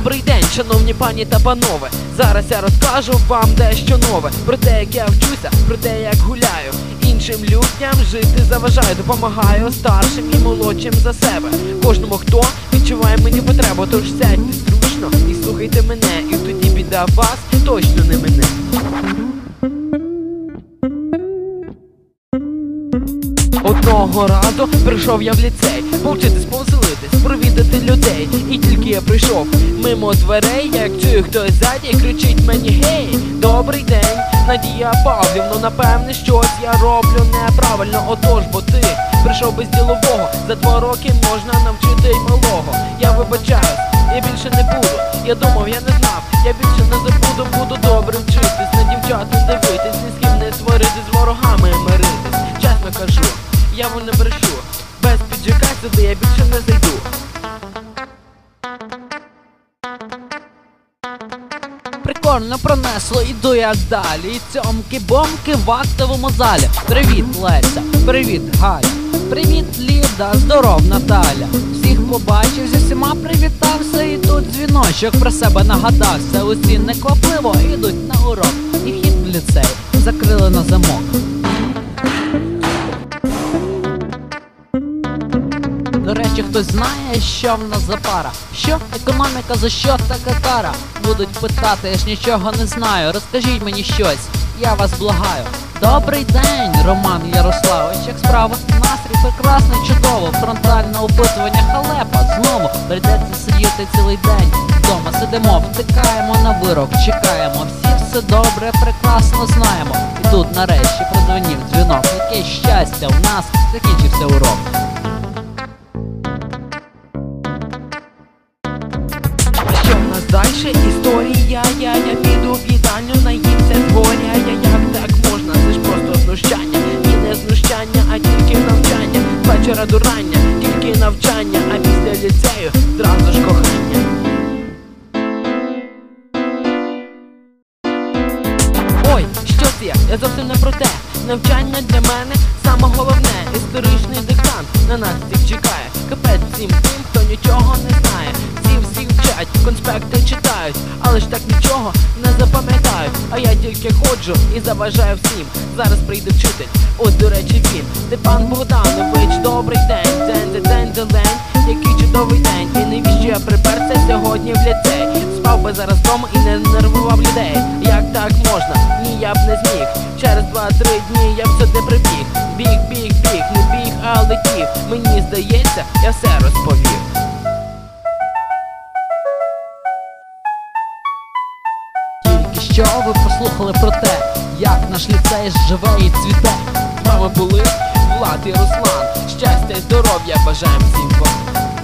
Добрий день, шановні пані та панове. Зараз я розкажу вам дещо нове. Про те, як я вчуся, про те, як гуляю. Іншим людям жити заважаю. Допомагаю старшим і молодшим за себе. Кожному, хто відчуває мені потребу. Тож сядьте зручно і слухайте мене. І тоді біда вас точно не мене. Одного разу прийшов я в ліцей, повчитись, повеселитись, провідати людей. І тільки я прийшов мимо дверей, як чую, хтось ззаді кричить мені: гей, добрий день, Надія Павлівно, напевне, щось я роблю неправильно. Отож, бо ти прийшов без ділового, за 2 роки можна навчити й малого. Я вибачаюсь, я більше не буду, я думав, я не знав, я більше не забуду, буду добре вчитись, на дівчат не дивитись, ні з ким не сваритись, з ворогами миритись. Чесно кажу, я вам не брешу, без піджака сюди я більше не зайду. Прикольно пронесло, іду як далі. Цьомки-бомки в актовому залі. Привіт, Леся, привіт, Галя, привіт, Ліда, здоров, Наталя. Всіх побачив, зі всіма привітався. І тут дзвіночок про себе нагадався. Усі неквапливо йдуть на урок. І вхід в ліцей закрили на замок. До речі, хтось знає, що в нас за пара? Що? Економіка, за що така кара? Будуть питати, я ж нічого не знаю. Розкажіть мені щось, я вас благаю. Добрий день, Роман Ярославович, як справа? Настрій прекрасний, чудово. Фронтальне опитування халепа. Знову прийдеться сидіти цілий день. Вдома сидимо, втикаємо на вирок, чекаємо. Всі все добре, прекрасно знаємо. І тут нарешті продзвонів дзвінок. Яке щастя, у нас закінчився урок. Що в нас дальше? Історія, я піду в їдальню, наїмся з горя. Як так можна? Це ж просто знущання. І не знущання, а тільки навчання. З вечора до рання, тільки навчання. А після ліцею зразу ж кохання. Ой, що це я? Я зовсім не про те. Навчання для мене саме головне. Історичний диктант на нас всіх чекає. Капець всім тим, хто нічого не знає. Всі вчать, конспекти читають, але ж так нічого не запам'ятають. А я тільки ходжу і заважаю всім. Зараз прийде вчитель, ось до речі він. Степан Богданович, добрий день. День, який чудовий день. І навіщо я приперся сьогодні в ліцей? Спав би зараз вдома і не нервував людей. Як так можна? Ні, я б не зміг. Через 2-3 дні я б сюди прибіг. Біг, не біг, а летів. Мені здається, я все розповів. Що ви послухали про те, як наш ліцей живе і цвіте? З вами були Влад і Руслан. Щастя і здоров'я бажаємо всім вам.